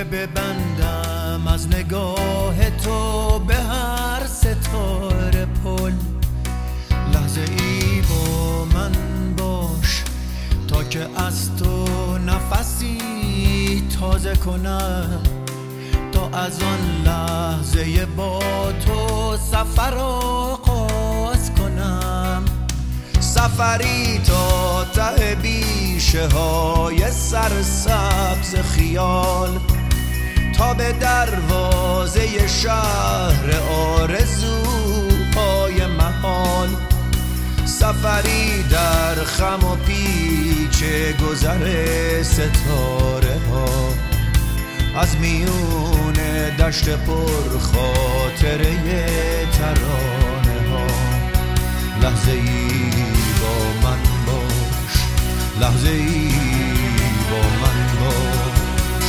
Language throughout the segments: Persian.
ببندم از نگاه تو به هر ستاره پل. لحظه ای با من باش تا که از تو نفسی تازه کنم، تا از آن لحظه با تو سفر آغاز کنم. سفری تا ته بیشه های سرسبز خیال، تا به دروازه شهر آرزوهای محال. سفری در خم و پیچ گذر ستاره ها، از میون دشت پر خاطره ترانه ها. لحظه ای با من باش، لحظه ای با من باش.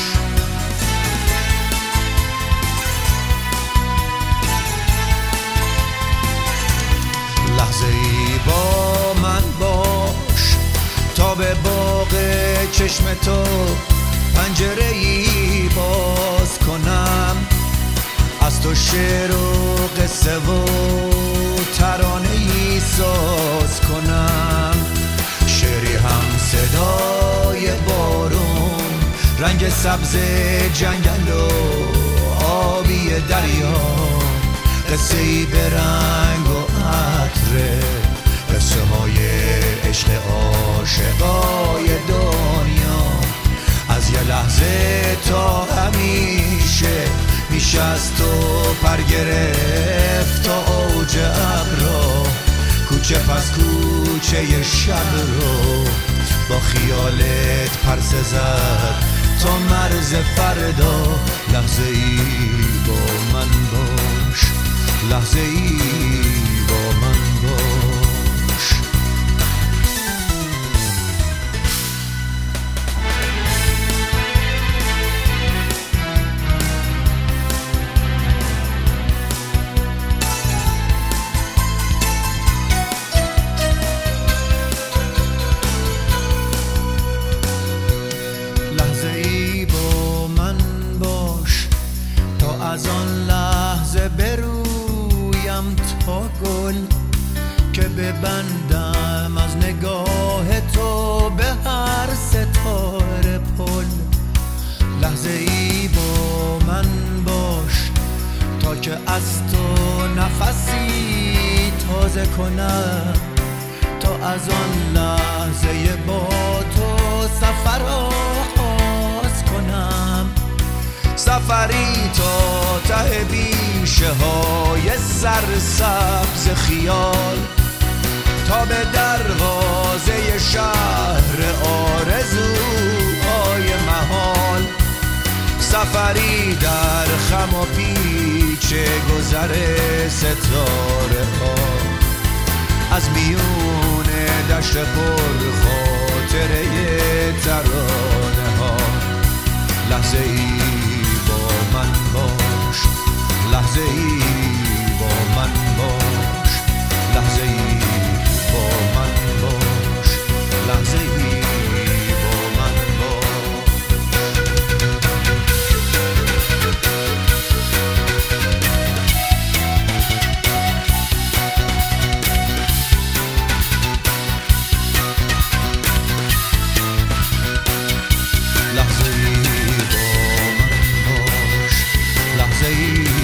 لحظه ای با من باش تا به باغ چشم تو پنجره ای باز کنم، از تو شعر و قصه و ترانه ای ساز کنم. شعری هم صدای بارون، رنگ سبز جنگل و آبی دریا، قصه ای به رنگ و عطر، قصه های عشق عاشقای دنیا. از یه لحظه تا همیشه میشه از تو پر گرفت تا اوج ابرا، کوچه پس کوچه شب رو با خیالت پرسه زد تا مرز فردا. لحظه ای با من باش، لحظه ای با من باش. از آن لحظه برویم تا گل که ببندم از نگاه تو به هر ستاره پل. لحظه ای با من باش تا که از تو نفسی تازه کنم، تا از آن لحظه با تو سفر آغاز کنم. سفری تا ته بیشه های سرسبز خیال، تا به دروازه شهر آرزوهای محال. سفری در خم و پیچ گذر ستاره ها، از میون دشت پر خاطره ترانه ها. لحظه ای با من باش، لحظه ای با من باش، لحظه ای با من باش، لحظه ای با من باش. لحظه ای با من باش، لحظه ای